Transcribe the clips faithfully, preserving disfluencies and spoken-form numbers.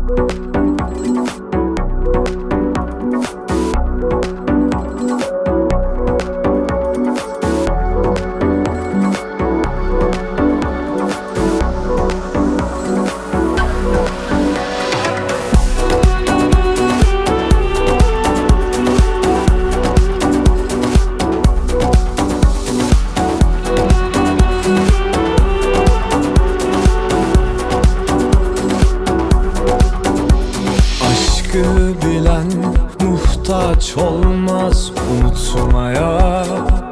Bilen muhtaç olmaz unutmaya.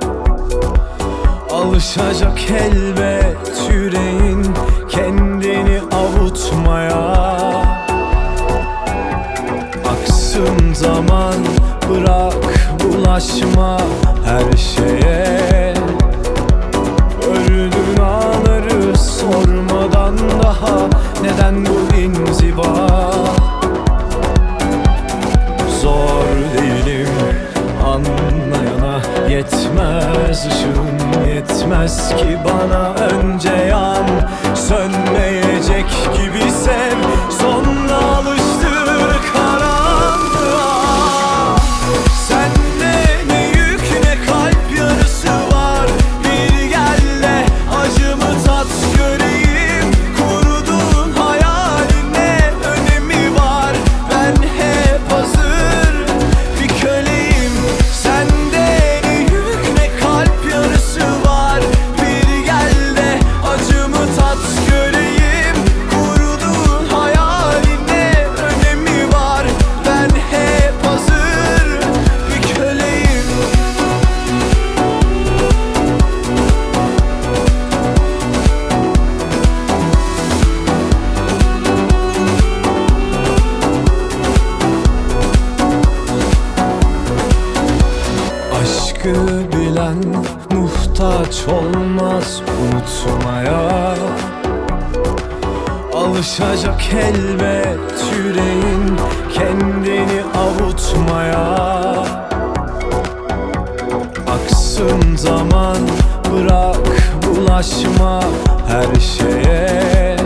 Alışacak elbet yüreğin kendini avutmaya. Aksın zaman, bırak bulaşma her şeye. Öldüğün anları sormadan daha neden bu inziva? Zor değilim anlayana, yetmez ışığın yetmez ki bana. Önce yan, sönmeyecek gibi sev, sonra alıştır karanlığa. Sende ne yük ne kalp yarısı var, bir gel de acımı tat göreyim. Kurduğun hayalin ne önemi var, ben hep hazır. Aşkı bilen muhtaç olmaz unutmaya. Alışacak elbet yüreğin kendini avutmaya. Aksın zaman, bırak bulaşma her şeye.